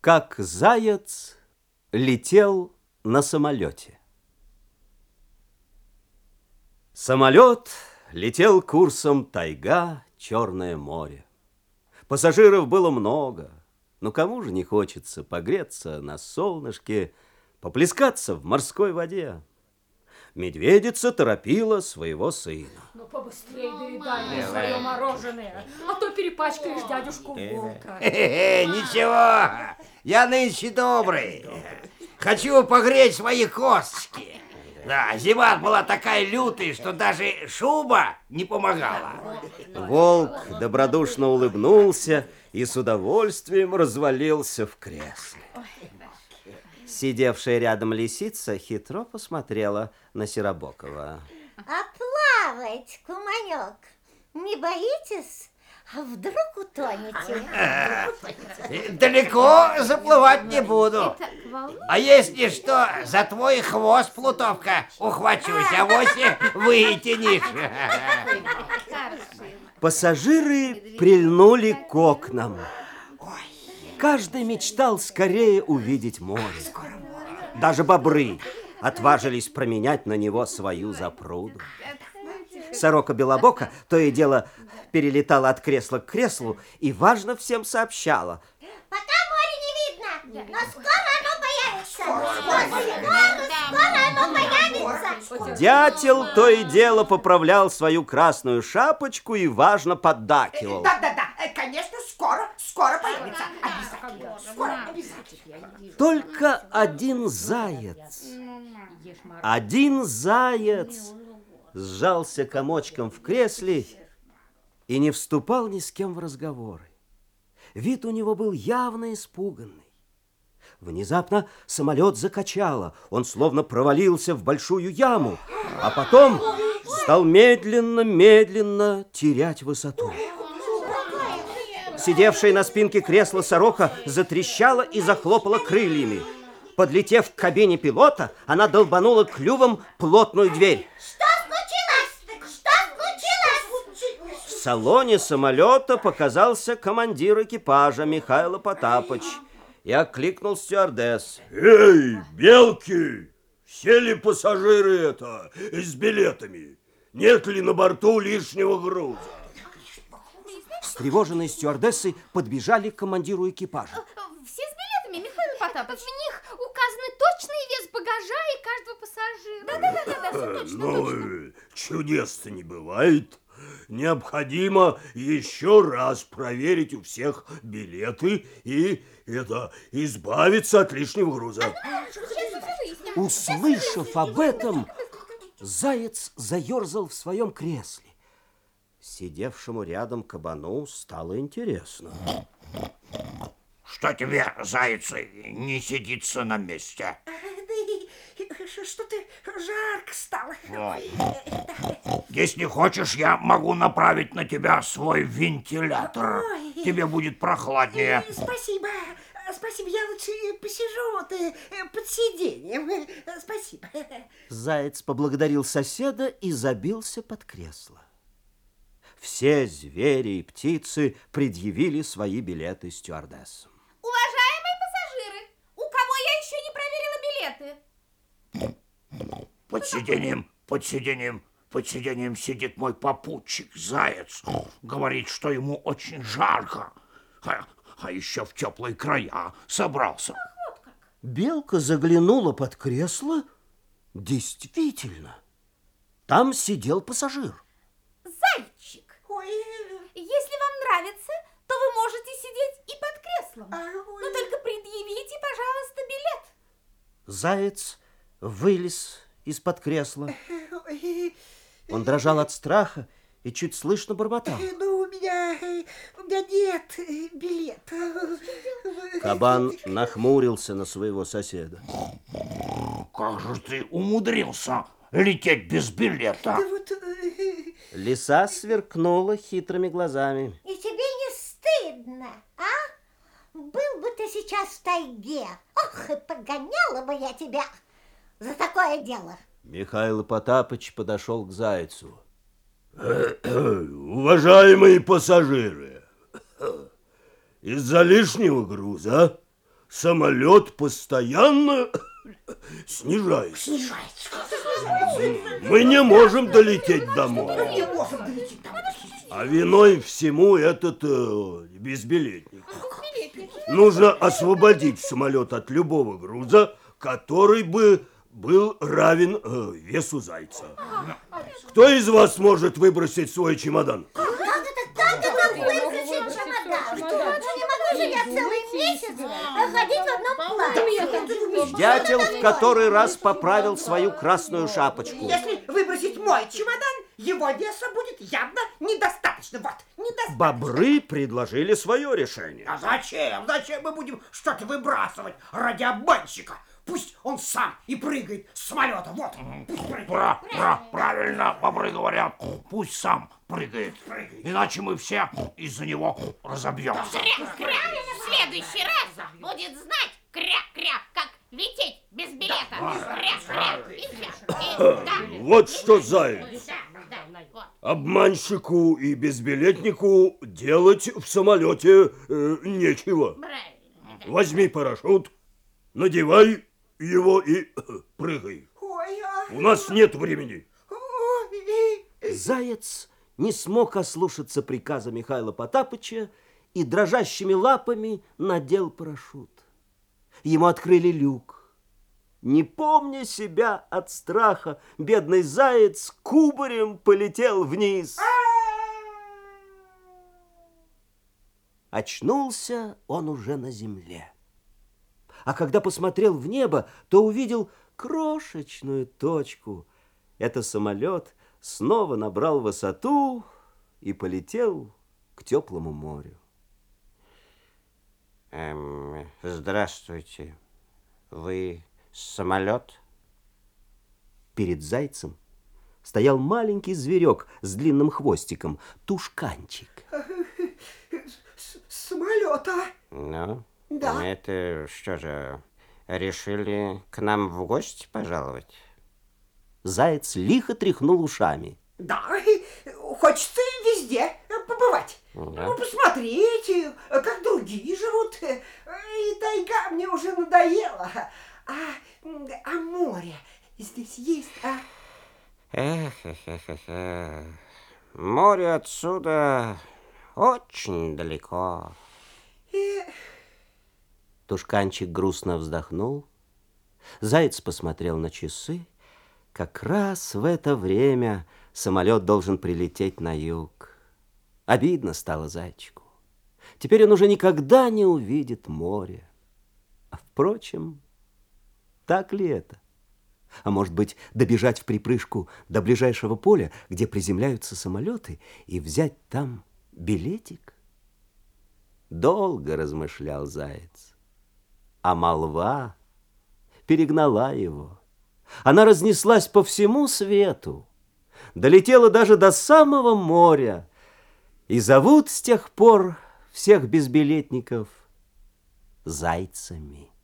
Как заяц летел на самолете. Самолет летел курсом тайга, Черное море. Пассажиров было много, но кому же не хочется погреться на солнышке, поплескаться в морской воде? Медведица торопила своего сына. Ну, побыстрее доедай мне свое мороженое, а то перепачкаешь дядюшку Волка. Ничего, я нынче добрый. Хочу погреть свои косточки. Да, зима была такая лютая, что даже шуба не помогала. Волк добродушно улыбнулся и с удовольствием развалился в кресле. Сидевшая рядом лисица хитро посмотрела на Серобокова. А плавать, куманек, не боитесь? А вдруг утонете? Далеко заплывать не буду. А если что, за твой хвост, плутовка, ухвачусь, а вовсе вытянешь. Пассажиры прильнули к окнам. Каждый мечтал скорее увидеть море. Даже бобры отважились променять на него свою запруду. Сорока Белобока то и дело перелетала от кресла к креслу и важно всем сообщала. Пока море не видно, но скоро оно появится. Скоро оно появится. Дятел то и дело поправлял свою красную шапочку и важно поддакивал. Да, конечно, скоро появится. Обязательно, скоро, обязательно. Только один заяц сжался комочком в кресле и не вступал ни с кем в разговоры. Вид у него был явно испуганный. Внезапно самолет закачало, он словно провалился в большую яму, а потом стал медленно терять высоту. Сидевшая на спинке кресла сорока затрещала и захлопала крыльями. Подлетев к кабине пилота, она долбанула клювом плотную дверь. Что случилось? Что случилось? В салоне самолета показался командир экипажа Михаил Потапыч и окликнул стюардесс. Эй, белки! Все ли пассажиры с билетами? Нет ли на борту лишнего груза? Встревоженные стюардессы подбежали к командиру экипажа. Все с билетами, Михаил Потапыч. В них указаны точный вес багажа и каждого пассажира. Да, все точно. Чудес-то не бывает. Необходимо еще раз проверить у всех билеты и избавиться от лишнего груза. Услышав об этом, заяц заерзал в своем кресле. Сидевшему рядом кабану стало интересно. Что тебе, зайцы, не сидится на месте? Что-то жарко стало. Если хочешь, я могу направить на тебя свой вентилятор. Тебе будет прохладнее. Спасибо, я лучше посижу под сиденьем. Спасибо. Заяц поблагодарил соседа и забился под кресло. Все звери и птицы предъявили свои билеты стюардессам. Уважаемые пассажиры, у кого я еще не проверила билеты? Под сиденьем сидит мой попутчик, заяц. Говорит, что ему очень жарко. А еще в теплые края собрался. Белка заглянула под кресло. Действительно, там сидел пассажир. Зайчик, если вам нравится, то вы можете сидеть и под креслом. Но только предъявите, пожалуйста, билет. Заяц вылез из-под кресла. Он дрожал от страха и чуть слышно бормотал. У меня нет билета. Кабан нахмурился на своего соседа. Как же ты умудрился лететь без билета? Лиса сверкнула хитрыми глазами. И тебе не стыдно, а? Был бы ты сейчас в тайге. Ох, и погоняла бы я тебя за такое дело. Михаил Потапыч подошел к зайцу. Уважаемые пассажиры, из-за лишнего груза самолет постоянно снижается. Мы не можем долететь домой. А виной всему этот безбилетник. Нужно освободить самолет от любого груза, который бы был равен весу зайца. Кто из вас может выбросить свой чемодан? Как выбросить чемодан? Не могу же я целый месяц ходить в одном платье. Дятел в который раз поправил свою красную шапочку. Если выбросить мой чемодан, его веса будет явно недостаточно. Вот, недостаточно. Бобры предложили свое решение. А зачем? Зачем мы будем что-то выбрасывать ради обманщика? Пусть он сам и прыгает с самолета. Вот, пусть прыгает. Правильно, бобры говорят. Пусть сам прыгает. Иначе мы все из-за него разобьемся. Кря-кря в следующий раз будет знать, кря-кря, как лететь без билета. Кря-кря. И все. Вот что, заяц. Вот. Обманщику и безбилетнику делать в самолете нечего. Правильно. Возьми парашют, надевай его и прыгай. Ой, У нас нет времени. Заяц не смог ослушаться приказа Михаила Потапыча и дрожащими лапами надел парашют. Ему открыли люк. Не помня себя от страха, бедный заяц кубарем полетел вниз. Очнулся он уже на земле. А когда посмотрел в небо, то увидел крошечную точку. Это самолет снова набрал высоту и полетел к теплому морю. Здравствуйте. Вы самолет? Перед зайцем стоял маленький зверек с длинным хвостиком, тушканчик. Самолета. Ну, Да. это что же, решили к нам в гости пожаловать? Заяц лихо тряхнул ушами. Да, хочется везде побывать. Да. Посмотреть, как другие живут. И тайга мне уже надоела. А море здесь есть, а? Эх. Море отсюда очень далеко. Тушканчик грустно вздохнул. Заяц посмотрел на часы. Как раз в это время самолет должен прилететь на юг. Обидно стало зайчику. Теперь он уже никогда не увидит море. А впрочем, так ли это? А может быть, добежать в припрыжку до ближайшего поля, где приземляются самолеты, и взять там билетик? Долго размышлял заяц. А молва перегнала его. Она разнеслась по всему свету, долетела даже до самого моря, и зовут с тех пор всех безбилетников зайцами.